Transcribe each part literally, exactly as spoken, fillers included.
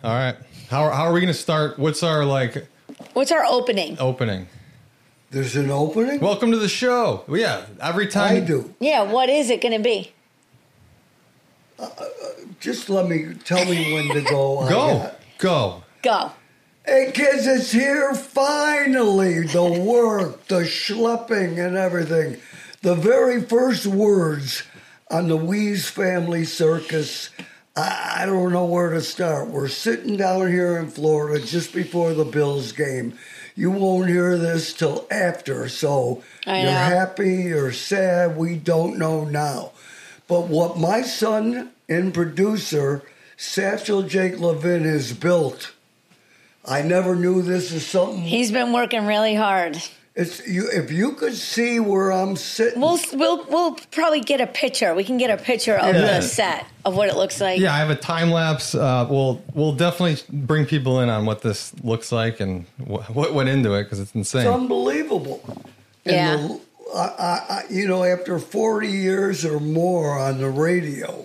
All right. How, how are we going to start? What's our, like... What's our opening? Opening. There's an opening? Welcome to the show. Well, yeah, every time... I do. Yeah, what is it going to be? Uh, uh, just let me... Tell me when to go. Go. Go. Go. Hey, kids, it's here finally. The work, the schlepping and everything. The very first words on the Wease Family Circus. I, I don't know where to start. We're sitting down here in Florida just before the Bills game. You won't hear this till after, so I you're know. happy or sad, we don't know now. But what my son and producer, Satchel Jake Levin, has built, I never knew this is something. He's been working really hard. It's you. If you could see where I'm sitting, We'll we'll we'll probably get a picture. We can get a picture of Yeah. the set of what it looks like. Yeah, I have a time lapse. Uh, we'll we'll definitely bring people in on what this looks like and wh- what went into it because it's insane. it's unbelievable. And Yeah. the, I, I, I, you know, after forty years or more on the radio,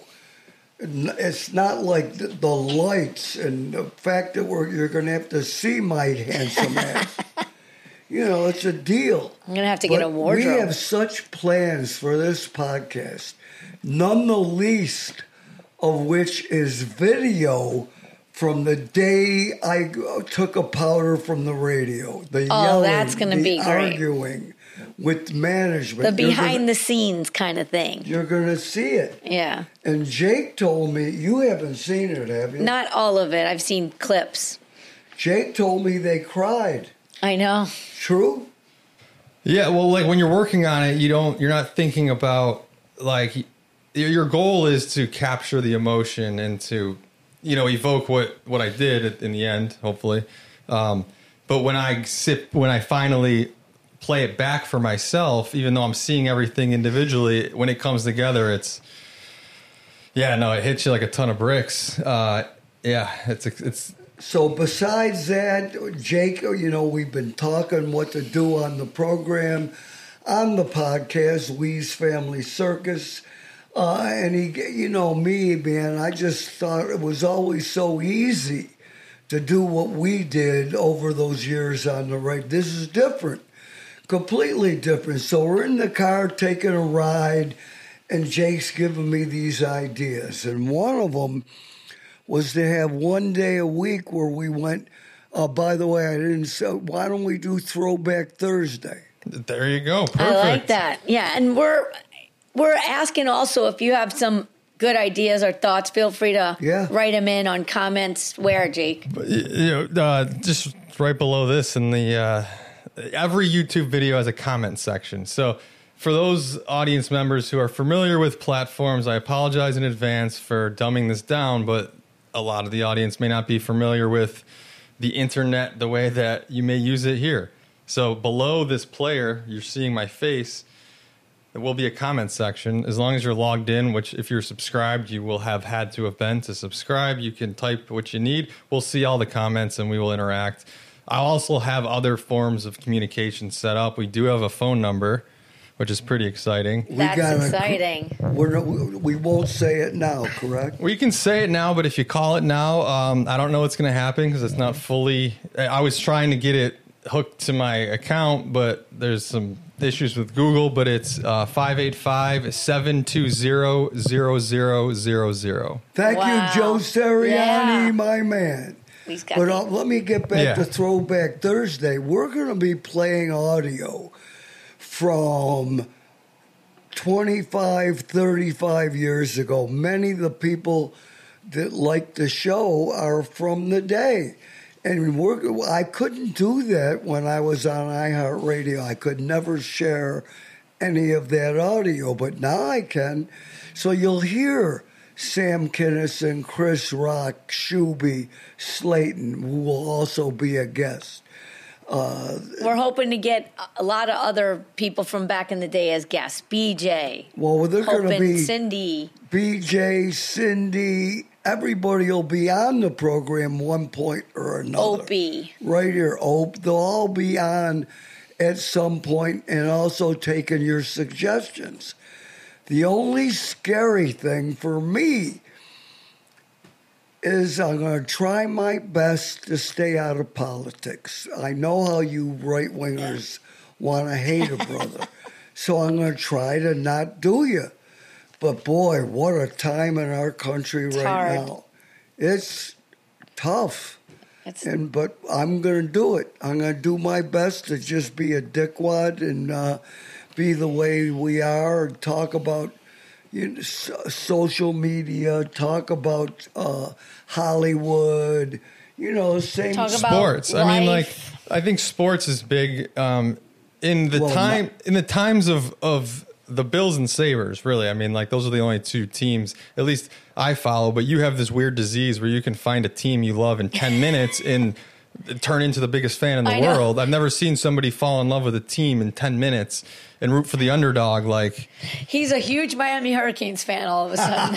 it's not like the, the lights and the fact that we're you're going to have to see my handsome ass. You know, it's a deal. I'm gonna have to get But a wardrobe. We have such plans for this podcast, none the least of which is video from the day I took a powder from the radio. The Oh, yelling, that's gonna the be great. arguing with management. The You're behind gonna- the scenes kind of thing. You're going to see it. Yeah. And Jake told me, you haven't seen it, have you? Not all of it. I've seen clips. Jake told me they cried. I know. True? Yeah, well, like when you're working on it, you don't, you're not thinking about like y- your goal is to capture the emotion and to, you know, evoke what what I did in the end, hopefully. Um, but when I sit, when I finally play it back for myself, even though I'm seeing everything individually, when it comes together, it's yeah, no, it hits you like a ton of bricks. Uh, yeah, it's it's. So besides that, Jake, you know, we've been talking what to do on the program, on the podcast, Wease Family Circus. Uh, and he, you know, me, man, I just thought it was always so easy to do what we did over those years on the radio. This is different, completely different. So we're in the car taking a ride, and Jake's giving me these ideas. And one of them was to have one day a week where we went, uh, by the way, I didn't say, why don't we do Throwback Thursday? There you go. Perfect. I like that. Yeah, and we're we're asking also if you have some good ideas or thoughts, feel free to Yeah. write them in on comments. Where, Jake? You know, uh, just right below this in the uh, every YouTube video has a comment section. So for those audience members who are familiar with platforms, I apologize in advance for dumbing this down, but a lot of the audience may not be familiar with the internet the way that you may use it here. So below this player, you're seeing my face. There will be a comment section. As long as you're logged in, which if you're subscribed, you will have had to have been to subscribe. You can type what you need. We'll see all the comments and we will interact. I also have other forms of communication set up. We do have a phone number, which is pretty exciting. That's gotta- exciting. We're not, we we won't say it now, correct? We can say it now, but if you call it now, um, I don't know what's going to happen because it's not fully. I was trying to get it hooked to my account, but there's some issues with Google. But it's uh, five eight five, seven two zero, zero zero zero zero. Thank Wow. you, Joe Seriani, Yeah. my man. He's got But the- uh, let me get back Yeah. to Throwback Thursday. We're going to be playing audio from twenty-five, thirty-five years ago. Many of the people that like the show are from the day. And we're, I couldn't do that when I was on iHeartRadio. I could never share any of that audio, but now I can. So you'll hear Sam Kinison, Chris Rock, Shuby, Slayton, who will also be a guest. We're hoping to get a lot of other people from back in the day as guests. B J, Well, they're going to hoping be Cindy. B J, Cindy, everybody will be on the program one point or another. Opie. Right here, Ope. They'll all be on at some point and also taking your suggestions. The only scary thing for me is I'm going to try my best to stay out of politics. I know how you right-wingers want to hate a brother. So I'm going to try to not do you. But boy, what a time in our country It's right hard. now. It's tough. It's, And but I'm going to do it. I'm going to do my best to just be a dickwad and uh, be the way we are and talk about you know, so- social media, talk about uh, Hollywood, you know, same Talk about Sports. I mean, like, life. I think sports is big um, in the Well, time in the times of of the Bills and Sabres. Really, I mean, like those are the only two teams, at least I follow. But you have this weird disease where you can find a team you love in ten minutes and turn into the biggest fan in the I know. world. I've never seen somebody fall in love with a team in ten minutes and root for the underdog. Like, He's a huge Miami Hurricanes fan all of a sudden.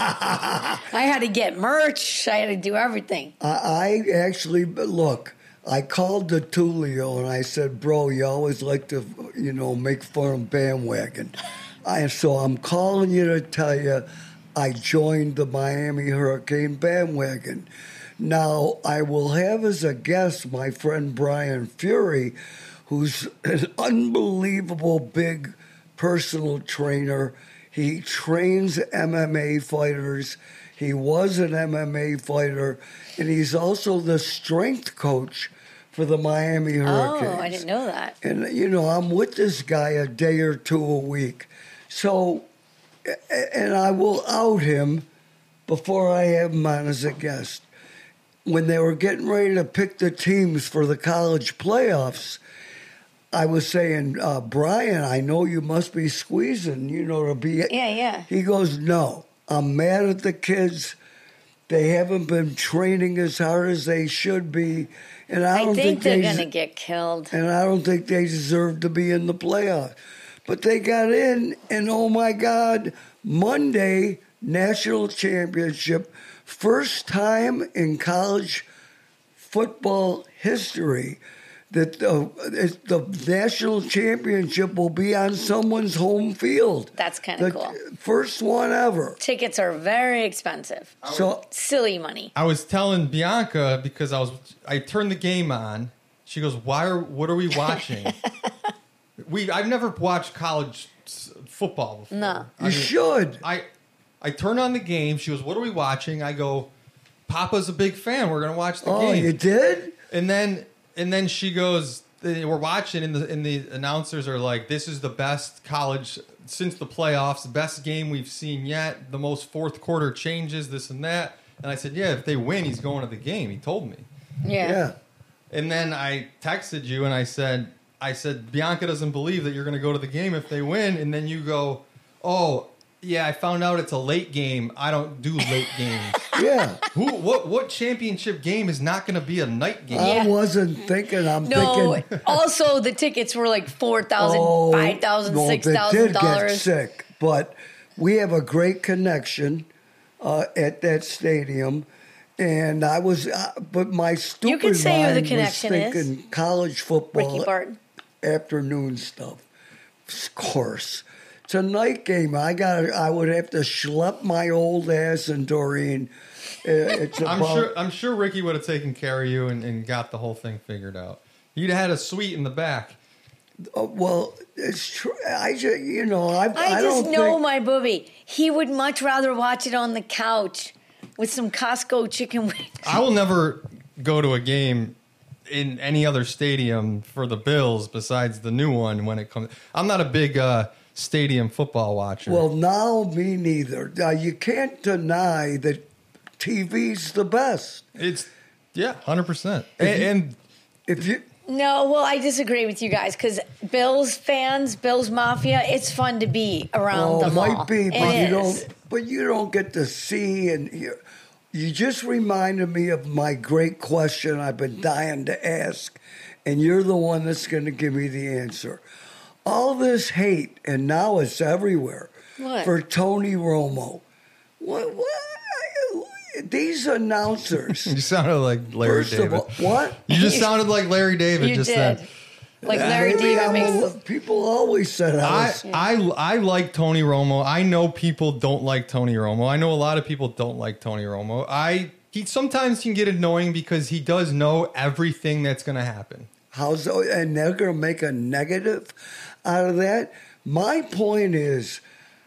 I had to get merch. I had to do everything. I, I actually, look, I called the Tulio and I said, bro, you always like to, you know, make fun of bandwagon. I, so I'm calling you to tell you I joined the Miami Hurricane bandwagon. Now, I will have as a guest my friend Brian Fury, who's an unbelievable big personal trainer. He trains M M A fighters. He was an M M A fighter, and he's also the strength coach for the Miami Hurricanes. Oh, I didn't know that. And, you know, I'm with this guy a day or two a week. So, a- and I will out him before I have him on as a guest. When they were getting ready to pick the teams for the college playoffs, I was saying, uh, Brian, I know you must be squeezing, you know, to be. Yeah, yeah. He goes, no, I'm mad at the kids. They haven't been training as hard as they should be. And I I don't think think, they're they going to get killed. and I don't think they deserve to be in the playoffs. But they got in, and oh my God, Monday, national championship, first time in college football history that the, it- the national championship will be on someone's home field. That's kinda The cool. First one ever. Tickets are very expensive. So Silly money. I was telling Bianca because I was I turned the game on. She goes, "Why are what are we watching?" we I've never watched college s- football before. No. I you mean, should. I I turn on the game. She goes, "What are we watching?" I go, "Papa's a big fan. We're gonna watch the Oh, game." you did? And then and then she goes, "We're watching," and the and the announcers are like, "This is the best college since the playoffs, the best game we've seen yet. The most fourth quarter changes, this and that." And I said, "Yeah, if they win, he's going to the game." He told me. Yeah. Yeah. And then I texted you and I said, I said, Bianca doesn't believe that you're going to go to the game if they win. And then you go, "Oh, yeah, I found out it's a late game. I don't do late games." Yeah. Who? What? What championship game is not going to be a night game? Yeah. I wasn't thinking. I'm No, thinking. also the tickets were like four thousand, Oh, five thousand, no, six they thousand did get dollars. sick, but we have a great connection uh, at that stadium. And I was, uh, but my stupid can say who the mind connection was is. thinking college football Ricky Barton. afternoon stuff. Of course, it's a night game. I got. I would have to schlep my old ass in Doreen. Uh, It's I'm about, sure. I'm sure Ricky would have taken care of you and, and got the whole thing figured out. You'd have had a suite in the back. uh, well, it's true. I just, you know, I. I, I just don't know think, my booby. He would much rather watch it on the couch with some Costco chicken wings. I will never go to a game in any other stadium for the Bills besides the new one when it comes. I'm not a big uh, stadium football watcher. Well, now me neither. Now you can't deny that T V's the best. it's yeah, one hundred percent. And, and If you No, well, I disagree with you guys because Bills fans, Bills Mafia, it's fun to be around oh, the it mall. might be, but It you is. don't. But you don't get to see and hear. You just reminded me of my great question I've been dying to ask, and you're the one that's going to give me the answer. All this hate, and now it's everywhere, What? for Tony Romo. What? What? These announcers. you sounded like Larry First David. of all, what? You just sounded like Larry David You just did. then. Like Larry Maybe David I'm makes. a- people always said I I, was. I I like Tony Romo. I know people don't like Tony Romo. I know a lot of people don't like Tony Romo. I he sometimes can get annoying because he does know everything that's going to happen. How's and they're going to make a negative out of that? My point is,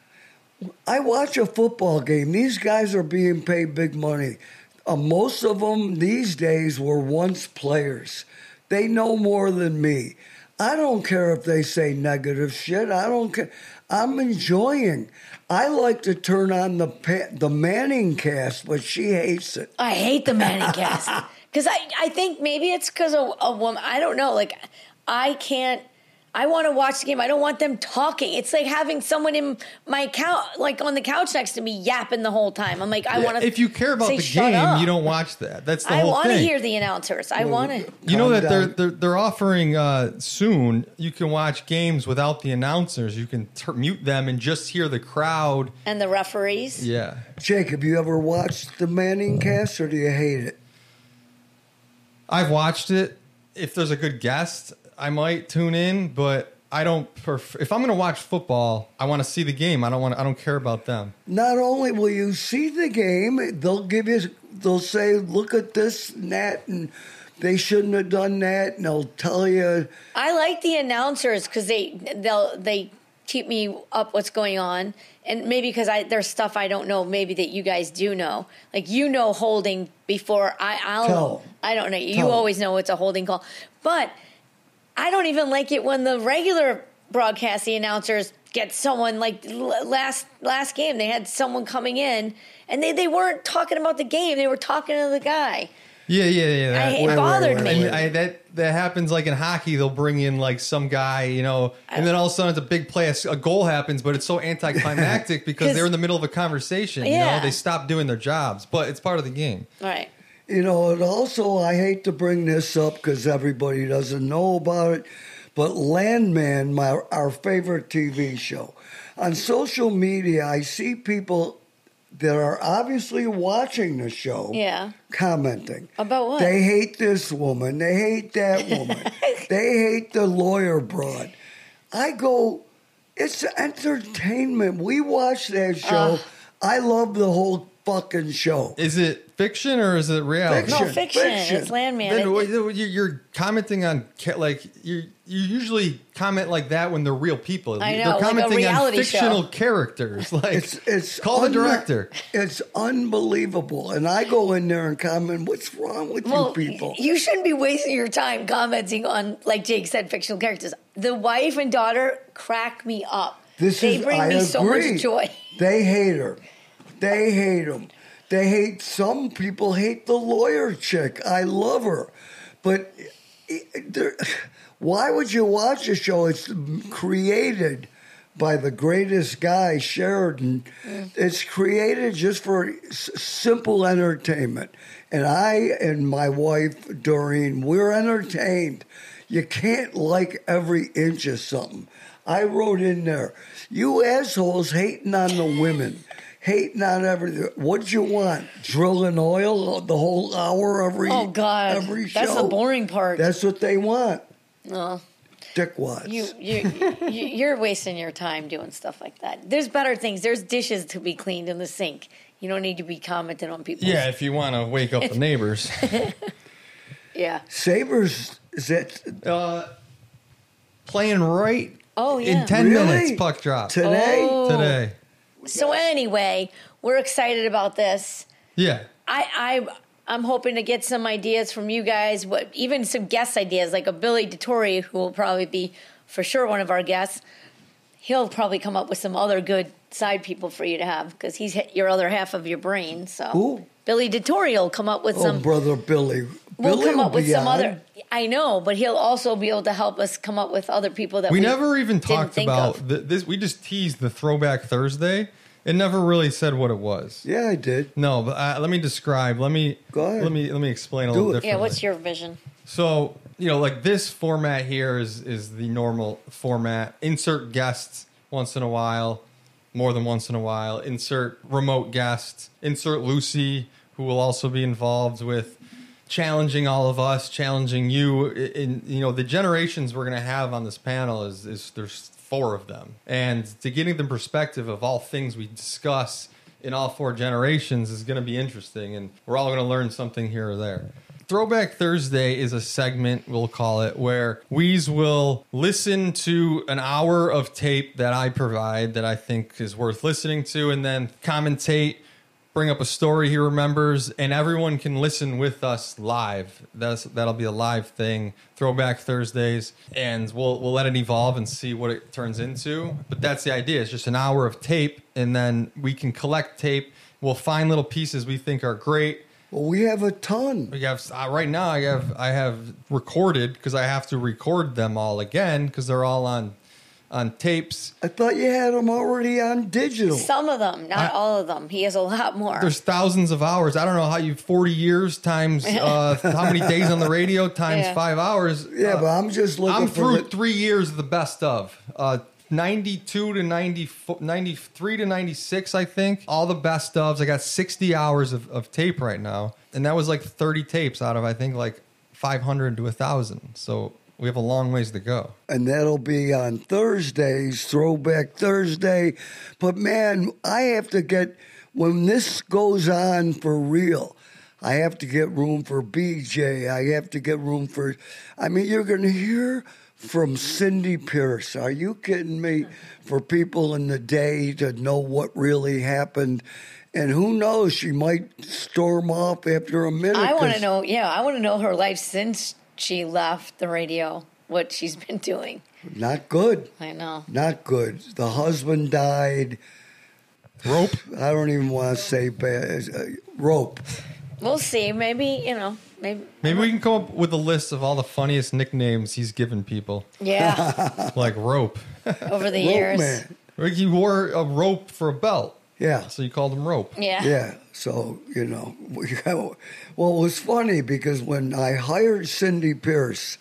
I watch a football game. These guys are being paid big money. Uh, most of them these days were once players. They know more than me. I don't care if they say negative shit. I don't care. I'm enjoying. I like to turn on the the Manning cast, but she hates it. I hate the Manning cast because I, I think maybe it's because of a woman. I don't know. Like I can't. I want to watch the game. I don't want them talking. It's like having someone in my couch, like on the couch next to me, yapping the whole time. I'm like, I Yeah, want to. if you care about say, the "Shut game, up." you don't watch that. That's the I whole want to thing. hear the announcers. I want to. You know Calm that they're, down. they're they're offering uh, soon. You can watch games without the announcers. You can tur mute them and just hear the crowd. And the referees. Yeah. Jake, have you ever watched the Manning cast, or do you hate it? I've watched it. If there's a good guest, I might tune in, but I don't prefer. If I'm going to watch football, I want to see the game. I don't want. I don't care about them. Not only will you see the game, they'll give you, they'll say, look at this and that, and they shouldn't have done that, and they'll tell you. I like the announcers because they they'll they keep me up what's going on, and maybe because I there's stuff I don't know, maybe that you guys do know. Like you know, holding before I I'll Tell. I don't know. You Tell. always know it's a holding call, but I don't even like it when the regular broadcasting announcers get someone like l- last last game. They had someone coming in, and they, they weren't talking about the game. They were talking to the guy. Yeah, yeah, yeah. I, That, it wait, bothered wait, me. and I, that that happens like in hockey. They'll bring in like some guy, you know, and then all of a sudden it's a big play. A, a goal happens, but it's so anticlimactic because they're in the middle of a conversation. You Yeah. know, they stop doing their jobs, but it's part of the game. All right. You know, and also, I hate to bring this up because everybody doesn't know about it, but Landman, my our favorite T V show, on social media, I see people that are obviously watching the show Yeah. commenting. About what? They hate this woman. They hate that woman. They hate the lawyer broad. I go, it's entertainment. We watch that show. Ugh. I love the whole fucking show. Is it fiction or is it reality? No, Fiction, fiction. fiction. It's Landman. Then It- what- you- you're commenting on ca- like you you usually comment like that when they're real people. I know, they're like a commenting reality on fictional show. characters. Like It's it's call the un- director. It's unbelievable, and I go in there and comment. What's wrong with Well, you people? you shouldn't be wasting your time commenting on, like Jake said, fictional characters. The wife and daughter crack me up. This they is bring I me agree. so much joy. They hate her. They hate him. They hate some people hate the lawyer chick. I love her, but it- there- why would you watch a show? It's created by the greatest guy, Sheridan. It's created just for s- simple entertainment. And I and my wife, Doreen, we're entertained. You can't like every inch of something. I wrote in there, you assholes hating on the women, hating on everything. What'd you want? Drilling oil the whole hour every Oh, God. every show? That's the boring part. That's what they want. No. Dickwads. You, you, you, you're wasting your time doing stuff like that. There's better things. There's dishes to be cleaned in the sink. You don't need to be commenting on people. Yeah, if you want to wake up the neighbors. Yeah. Sabres, is that uh, playing right Oh, yeah. in ten Really? minutes. Puck drop today? Oh. today. So anyway, we're excited about this. Yeah. I, I, I'm hoping to get some ideas from you guys, what even some guest ideas, like a Billy DeTore, who will probably be for sure one of our guests. He'll probably come up with some other good side people for you to have because he's your other half of your brain. So Who? Billy DeTore will come up with Oh, some. brother Billy. We'll Billy come will up with be some on. other. I know, but he'll also be able to help us come up with other people that We we, never even didn't talked think about of. the, this. We just teased the Throwback Thursday. It never really said what it was. Yeah, I did. No, but uh, let me describe. Let me Go ahead. let me let me explain a Do little it. differently. Yeah, what's your vision? So, you know, like this format here is is the normal format. Insert guests once in a while, more than once in a while. Insert remote guests. Insert Lucy, who will also be involved with challenging all of us, challenging you. In, you know, the generations we're going to have on this panel is is there's four of them, and to getting the perspective of all things we discuss in all four generations is going to be interesting, and we're all going to learn something here or there. Throwback Thursday is a segment, we'll call it, where Weez will listen to an hour of tape that I provide that I think is worth listening to, and then commentate, bring up a story he remembers, and everyone can listen with us live. That's that'll be a live thing, Throwback Thursdays, and we'll we'll let it evolve and see what it turns into. But that's the idea. It's just an hour of tape, and then we can collect tape. We'll find little pieces we think are great. Well, we have a ton. We have uh, right now. I have I have recorded because I have to record them all again because they're all on on tapes. I thought you had them already on digital. Some of them, not I, all of them. He has a lot more. There's thousands of hours. I don't know how you forty years times uh, how many days on the radio times Yeah. five hours. Yeah, uh, but I'm just looking I'm for through the- three years of the best of. Uh, ninety-two to ninety, ninety-three to ninety-six, I think. All the best ofs. I got sixty hours of, of tape right now. And that was like thirty tapes out of, I think, like five hundred to one thousand. So we have a long ways to go. And that'll be on Thursdays, Throwback Thursday. But man, I have to get, when this goes on for real, I have to get room for B J. I have to get room for, I mean, you're going to hear from Cindy Pierce. Are you kidding me? For people in the day to know what really happened. And who knows, she might storm off after a minute. I want to 'cause- know, yeah, I want to know her life since she left the radio, what she's been doing. Not good. I know. Not good. The husband died. Rope. I don't even want to say bad. Uh, rope. We'll see. Maybe, you know, maybe. Maybe we can come up with a list of all the funniest nicknames he's given people. Yeah, Like Rope. over the Rope years. man. Like he wore a rope for a belt. Yeah. So you called him Rope. Yeah. Yeah. So, you know, we got, well, it was funny because when I hired Cindy Pierce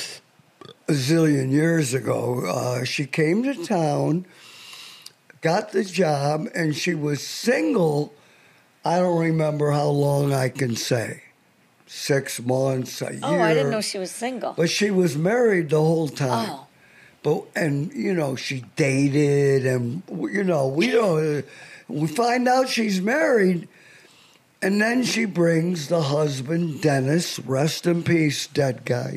a zillion years ago, uh, she came to town, got the job, and she was single. I don't remember how long I can say. Six months, a year. Oh, I didn't know she was single. But she was married the whole time. Oh. But and you know she dated, and you know we don't. We find out she's married, and then she brings the husband Dennis, rest in peace, dead guy.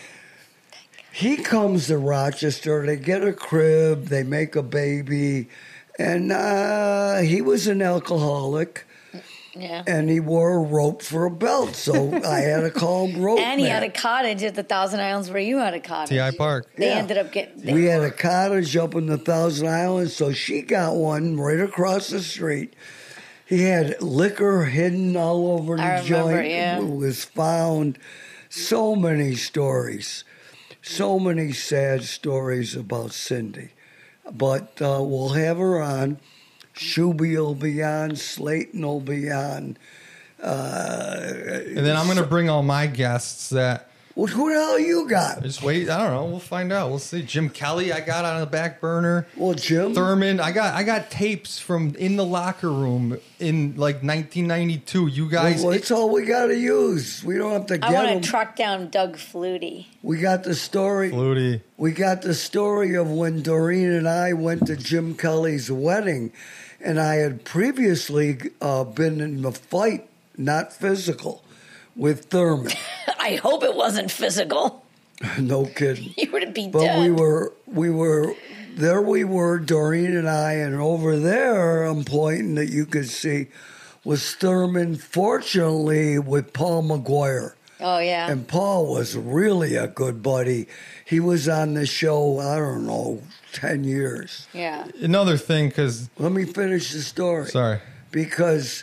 He comes to Rochester. They get a crib. They make a baby, and uh, he was an alcoholic. Yeah. And he wore a rope for a belt, so I had to call him Rope And he Man. had a cottage at the Thousand Islands where you had a cottage. T I Park. They Yeah. ended up getting. We had a cottage up in the Thousand Islands, so she got one right across the street. He had liquor hidden all over the I remember, joint. yeah. It was found. So many stories, so many sad stories about Cindy. But uh, we'll have her on. Shuby will be on. Slayton will be on. Uh, And then I'm going to bring all my guests that well, who the hell you got? just wait. I don't know. We'll find out. We'll see. Jim Kelly, I got on the back burner. Well, Jim. Thurman, I got I got tapes from in the locker room in like nineteen ninety-two. You guys, Well, it's all we got to use. We don't have to I get want them. to track down Doug Flutie. We got the story. Flutie. We got the story of when Doreen and I went to Jim Kelly's wedding, and I had previously uh, been in a fight, not physical, with Thurman. I hope it wasn't physical. No kidding. You would be But dead. we were, we were, there we were, Doreen and I, and over there, I'm pointing that you could see, was Thurman, fortunately, with Paul McGuire. Oh yeah. And Paul was really a good buddy. He was on the show, I don't know, ten years. yeah. Another thing, because Let me finish the story. sorry, Because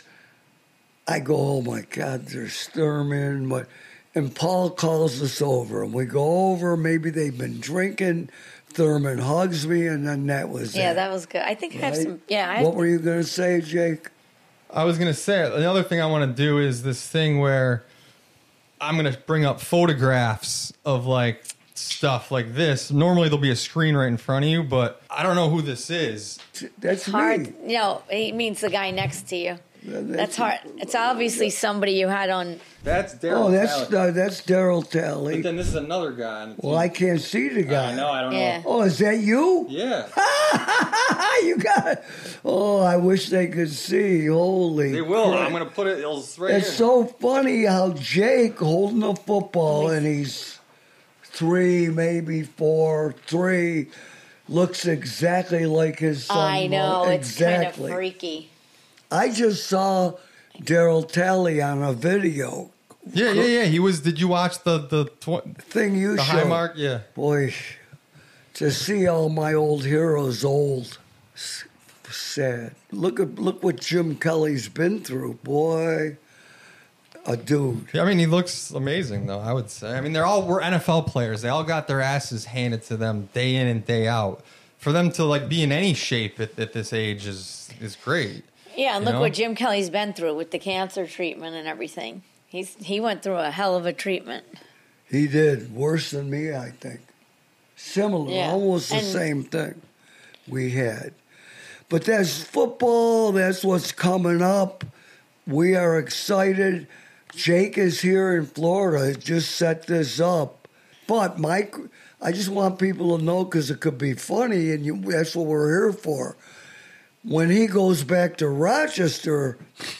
I go, oh my God, there's Thurman. But, and Paul calls us over, and we go over. Maybe they've been drinking. Thurman hugs me, and then that was Yeah, it. that was good. I think I have Right? some. Yeah. I have, What were you going to say, Jake? I was gonna say another thing I want to do is this thing where I'm gonna bring up photographs of like stuff like this. Normally there'll be a screen right in front of you, but I don't know who this is. That's hard. me. No, he means the guy next to you. That's hard. It's obviously somebody you had on. That's Daryl. Oh, that's uh, that's Daryl Talley. But then this is another guy. On the Well, I can't see the guy. I know. I don't Yeah. know. Oh, is that you? Yeah. You got it. Oh, I wish they could see. Holy. They will. crap. I'm gonna put it. It'll right It's here. so funny how Jake holding the football and he's three, maybe four, three, looks exactly like his son. I know. It's exactly. kind of freaky. I just saw Daryl Talley on a video Yeah, yeah, yeah. He was. Did you watch the the tw- thing you the showed. high mark? Yeah. Boy, to see all my old heroes old, s- sad. Look at look what Jim Kelly's been through, boy. A dude. Yeah, I mean, he looks amazing, though, I would say. I mean, they're all were N F L players. They all got their asses handed to them day in and day out. For them to like be in any shape at, at this age is is great. Yeah, and You look know? what Jim Kelly's been through with the cancer treatment and everything. He's he went through a hell of a treatment. He did worse than me, I think. Similar, Yeah, almost the and- same thing we had. But that's football. That's what's coming up. We are excited. Jake is here in Florida. Just set this up. But Mike, I just want people to know because it could be funny, and you, that's what we're here for. When he goes back to Rochester,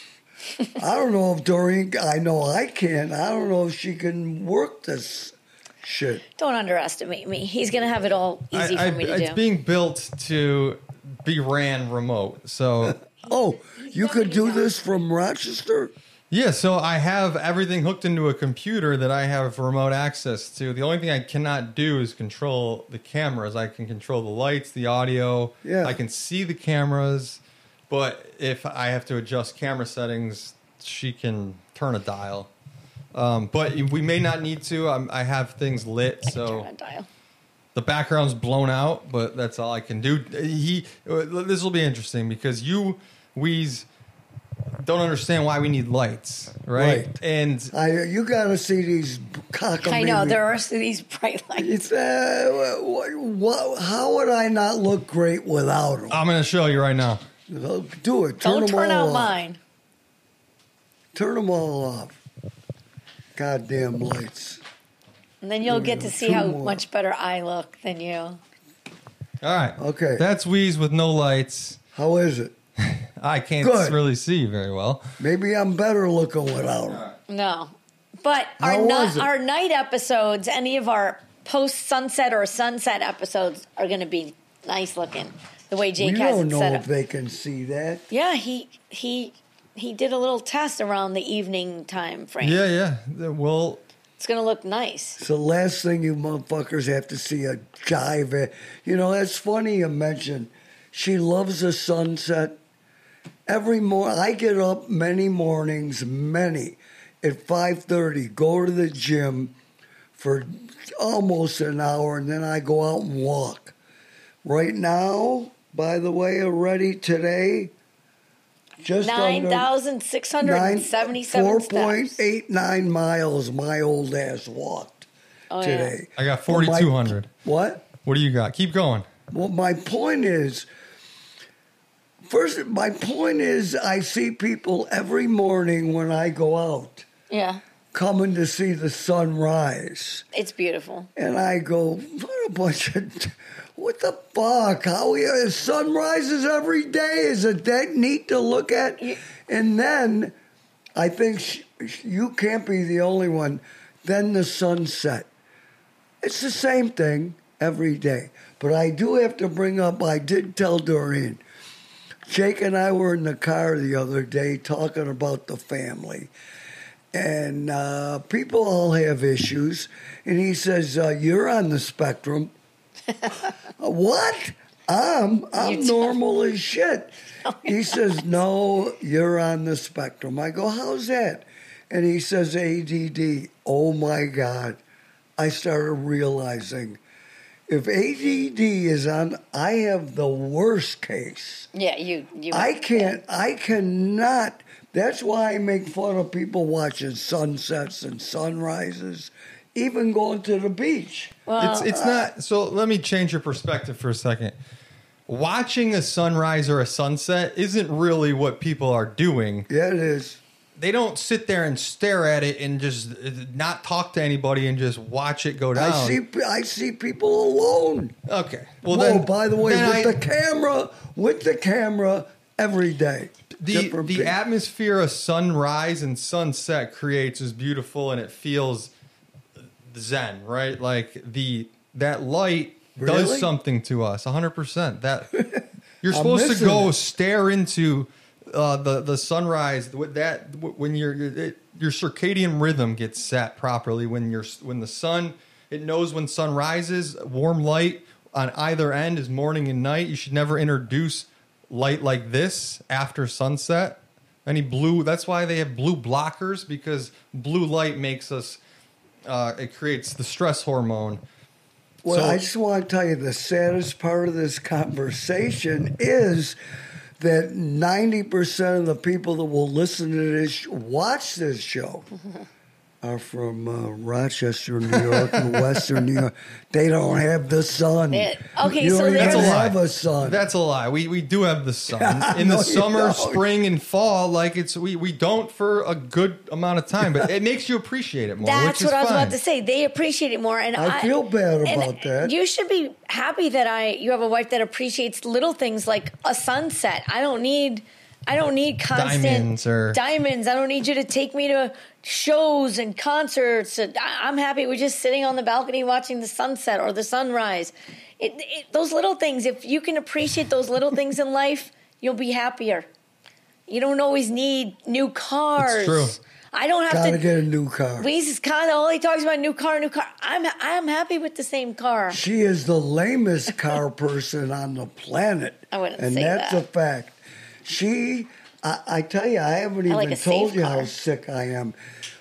I don't know if Doreen. I know I can. I don't know if she can work this shit. Don't underestimate me. He's gonna have it all easy I- I- for me to it's do. being built to be ran remote. So Oh, you could do this from Rochester? yeah, so I have everything hooked into a computer that I have remote access to. The only thing I cannot do is control the cameras. I can control the lights, the audio. Yeah. I can see the cameras, but if I have to adjust camera settings, she can turn a dial. Um, but we may not need to. I'm, I have things lit, I can so turn a dial. the background's blown out, but that's all I can do. He, this will be interesting because you, Weez, don't understand why we need lights, right? Right. And I, you got to see these cockamamie. I know there are these bright lights. It's, uh, what, what, how would I not look great without them? I'm going to show you right now. Do it. Turn Don't them turn all out off. mine. Turn them all off. Goddamn lights. And then you'll get to see Two how more. much better I look than you. All right. Okay. That's Weez with no lights. How is it? I can't Good. really see very well. Maybe I'm better looking without them. No. But How our, was ni- it? our night episodes, any of our post sunset or sunset episodes are going to be nice looking. The way Jake We has don't it know set if up. they can see that. Yeah, he he he did a little test around the evening time frame. Yeah, yeah. Well, It's going to look nice. It's the last thing you motherfuckers have to see a jive at. You know, that's funny you mentioned. She loves the sunset. Every morning, I get up many mornings, many, at five thirty, go to the gym for almost an hour, and then I go out and walk. Right now, by the way, already today, just nine under thousand six hundred seventy-seven four steps. point eight nine miles my old ass walked Oh, yeah. today. I got Well, my- forty-two hundred. What? What do you got? Keep going. Well, my point is, first, my point is, I see people every morning when I go out Yeah, coming to see the sunrise. it's beautiful. And I go, what a bunch of, what the fuck? How we, the sun rises every day? Is it that neat to look at? You- And then I think sh- you can't be the only one. Then the sunset. It's the same thing every day. But I do have to bring up, I did tell Doreen, Jake and I were in the car the other day talking about the family. And uh, people all have issues. And he says, uh, you're on the spectrum. What? I'm, I'm You tell- normal as shit. He says, no, you're on the spectrum. I go, how's that? And he says, A D D. Oh, my God. I started realizing if A D D is on, I have the worst case. Yeah, you. you I can't, I cannot. That's why I make fun of people watching sunsets and sunrises, even going to the beach. Well, It's it's not. So let me change your perspective for a second. watching a sunrise or a sunset isn't really what people are doing. Yeah, it is. They don't sit there and stare at it and just not talk to anybody and just watch it go down. I see. I see people alone. Okay. Well, Whoa, then, by the way, then with I, the camera, with the camera every day. the Different the people. atmosphere of sunrise and sunset creates is beautiful, and it feels zen, right? Like the that light Really? does something to us. one hundred percent. That you're supposed to missing go it. stare into uh, the the sunrise with that when you're it, your circadian rhythm gets set properly when you're when the sun it knows when sun rises. Warm light on either end is morning and night. You should never introduce light like this after sunset. Any blue, that's why they have blue blockers, because blue light makes us uh, it creates the stress hormone. Well, So- I just want to tell you the saddest part of this conversation is that ninety percent of the people that will listen to this, watch this show, are from uh, Rochester, New York, and Western New York. They don't have the sun. Yeah, okay, you so don't that's even a lie. have a sun. That's a lie. We we do have the sun in No, the you summer, don't. spring, and fall. Like it's we we don't for a good amount of time, but it makes you appreciate it more. That's which is what I was fine. about to say. They appreciate it more, and I I, feel bad and about that. You should be happy that I you have a wife that appreciates little things like a sunset. I don't need, I don't need constant Diamonds or- diamonds. I don't need you to take me to shows and concerts. And I- I'm happy we're just sitting on the balcony watching the sunset or the sunrise. It, it, those little things. If you can appreciate those little things in life, you'll be happier. You don't always need new cars. true. I don't have Gotta to get a new car. He's kind of all he talks about new car, new car. I'm I'm happy with the same car. She is the lamest car person on the planet. I wouldn't and say that's that. a fact. She, I, I tell you, I haven't I even like a told safe you how car. sick I am.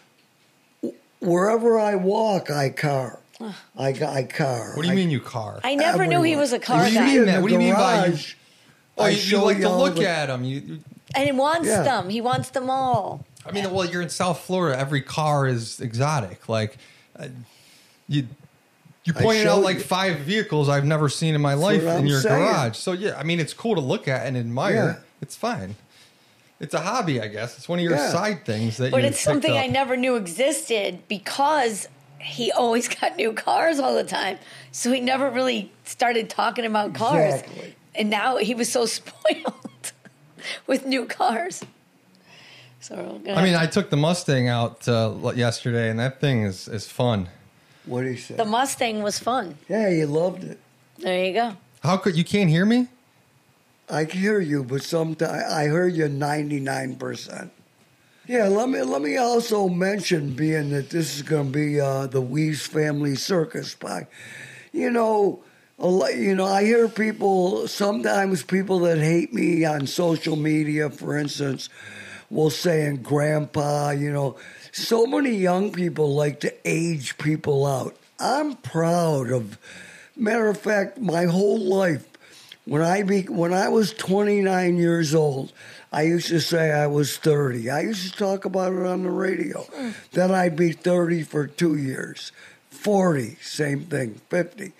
Wherever I walk, I car. I, I car. What do you I- mean you car? I never knew he everywhere. was a car What do you guy, mean In that? the What do you mean by you- garage, oh, I you, you show like to all look the- at them. You, you, and he wants Yeah. them. He wants them all. I mean, well, you're in South Florida. Every car is exotic. Like uh, you. You I pointed out showed like you. five vehicles I've never seen in my life what in I'm your saying. garage. So yeah, I mean it's cool to look at and admire. Yeah. It's fine. It's a hobby, I guess. It's one of your Yeah. side things that. But you it's picked something up. I never knew existed because he always got new cars all the time. So he never really started talking about cars. Exactly. And now he was so spoiled with new cars. So we're gonna I mean, have I took the Mustang out uh, yesterday, and that thing is is fun. What do you say? to- the Mustang was fun. Yeah, you loved it. There you go. How could you can't hear me? I can hear you, but sometimes I heard you ninety-nine percent. Yeah, let me let me also mention, being that this is going to be uh, the Weeze Family Circus Pie. You know, a lot, you know, I hear people sometimes people that hate me on social media, for instance, will say, "And Grandpa," you know, so many young people like to age people out. I'm proud of. Matter of fact, my whole life. When I be, when I was twenty-nine years old, I used to say I was thirty. I used to talk about it on the radio. Then I'd be thirty for two years. forty, same thing, fifty.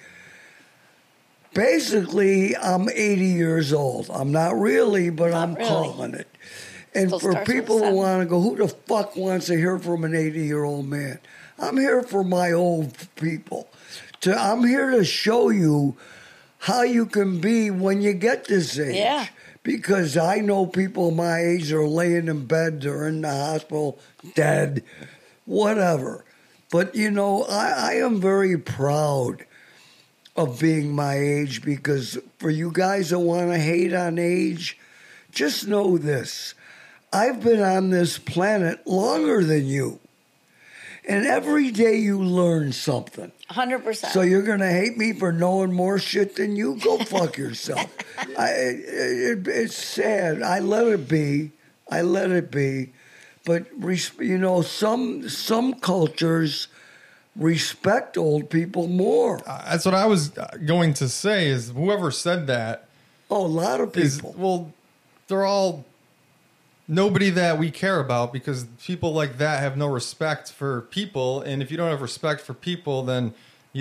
Basically, I'm eighty years old. I'm not really, but I'm really. calling it. And Still for starts with people who seven. want to go, who the fuck wants to hear from an eighty-year-old man? I'm here for my old people. To, I'm here to show you how you can be when you get this age. Yeah. Because I know people my age are laying in bed, they're in the hospital, dead, whatever. But, you know, I, I am very proud of being my age, because for you guys that want to hate on age, just know this. I've been on this planet longer than you. And every day you learn something. one hundred percent. So you're going to hate me for knowing more shit than you? Go fuck yourself. I, it, it's sad. I let it be. I let it be. But, res- you know, some some cultures respect old people more. That's what I was going to say. Is whoever said that Oh, a lot of is people. well, they're all nobody that we care about, because people like that have no respect for people, and if you don't have respect for people, then you don't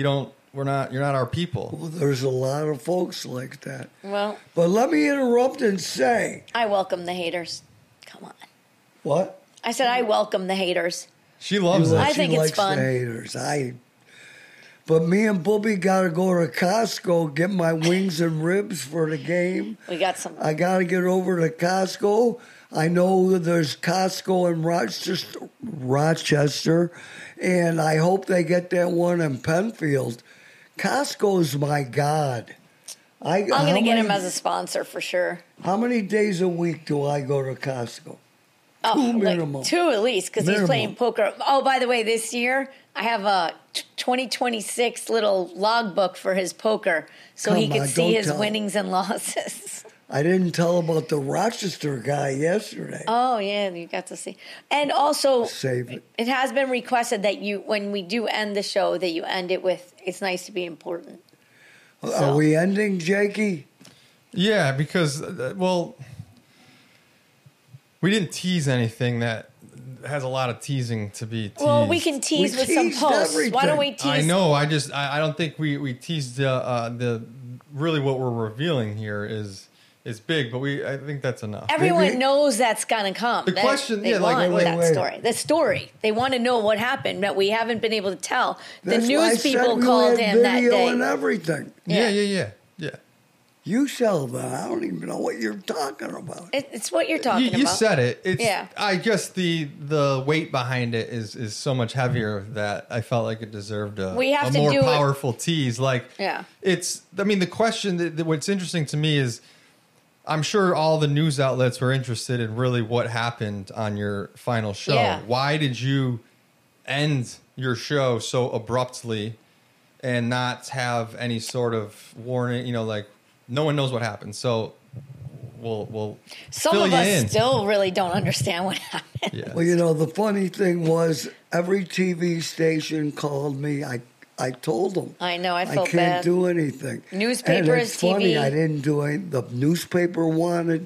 we're not. You're not our people. Well, there's a lot of folks like that. Well, But let me interrupt and say, I welcome the haters. Come on. what? I said I welcome the haters. She loves You it. know, I she think it's likes fun. The haters. I. But me and Booby got to go to Costco, get my wings and ribs for the game. We got some. I got to get over to Costco. I know that there's Costco in Rochester, Rochester, and I hope they get that one in Penfield. Costco's my god. I, I'm going to get him many- as a sponsor for sure. How many days a week do I go to Costco? Oh, Two like minimum. two at least, because he's Minimum. playing poker. Oh, by the way, this year I have a t- twenty twenty-six little logbook for his poker, so he Come could on, see don't his tell. winnings and losses. I didn't tell about the Rochester guy yesterday. Oh yeah, you got to see. And also, Save it. it has been requested that you, when we do end the show, that you end it with "It's nice to be important." Are we ending, Jakey? Yeah, because uh, well, we didn't tease anything that has a lot of teasing to be teased. Well, we can tease We with some teased posts. Why don't we everything. tease? I know. I just. I, I don't think we we teased uh, uh, the really what we're revealing here is is big, but we. I think that's enough. Everyone Maybe- knows that's gonna come. The They- question- they yeah, like- want Wait, that wait. story. The story. They want to know what happened that we haven't been able to tell. The That's why I news said people you called had him that video day. and everything. yeah, Yeah. yeah, yeah, yeah. You sell that. I don't even know what you're talking about. It, it's what you're talking You, you about. said it. It's, Yeah. I guess the the weight behind it is is so much heavier that I felt like it deserved a, We have a to more do it- powerful tease. Like, Yeah. it's. I mean, the question that, that what's interesting to me is, I'm sure all the news outlets were interested in really what happened on your final show. Yeah. Why did you end your show so abruptly and not have any sort of warning? You know, like no one knows what happened. So we'll we'll Some fill of you us in. still really don't understand what happened. Yeah. Well, you know, the funny thing was every T V station called me. I I told them. I know, I I felt can't bad. do anything. Newspaper and it's is T V. funny. I didn't do it. The newspaper wanted,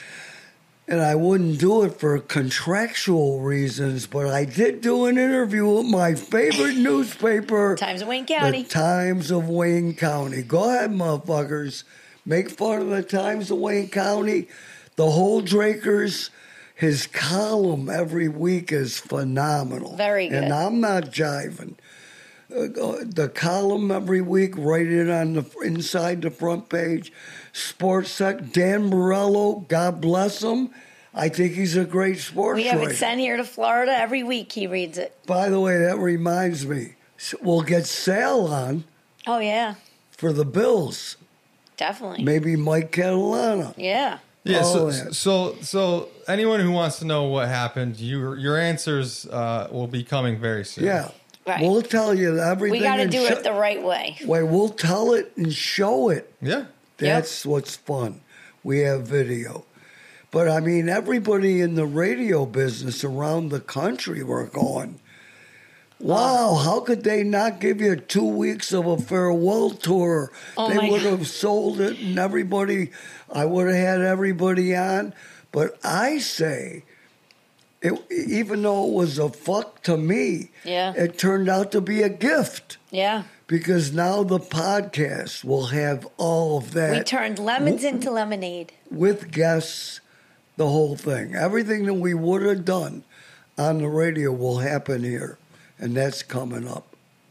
and I wouldn't do it for contractual reasons. But I did do an interview with my favorite newspaper, Times of Wayne County. The Times of Wayne County. Go ahead, motherfuckers. Make fun of the Times of Wayne County. The whole Drakers. His column every week is phenomenal. Very good. And I'm not jiving. Uh, the column every week, right in on the inside the front page. Sports sec. Dan Morello, God bless him. I think he's a great sports We have writer. it sent here to Florida every week. He reads it. By the way, that reminds me. We'll get Sal on Oh yeah, for the Bills. definitely. Maybe Mike Catalana. Yeah. Yeah, so, Oh, yeah. so so anyone who wants to know what happened, your your answers uh, will be coming very soon. Yeah. Right. We'll tell you everything. We got to and do sho- it the right way. Wait, we'll tell it and show it. yeah. That's what's fun. We have video. But I mean, everybody in the radio business around the country were going, wow, how could they not give you two weeks of a farewell tour? Oh, they my would God. have sold it and everybody, I would have had everybody on. But I say, it, even though it was a fuck to me, Yeah. it turned out to be a gift. Yeah. Because now the podcast will have all of that We turned lemons into lemonade. with guests, the whole thing. Everything that we would have done on the radio will happen here, and that's coming up.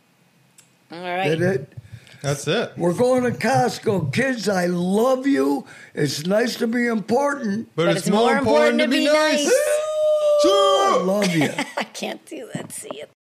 All right. Did it? That's it. We're going to Costco. Kids, I love you. It's nice to be important. But, it's, more important, to be, nice. I love you. I can't do that. See you.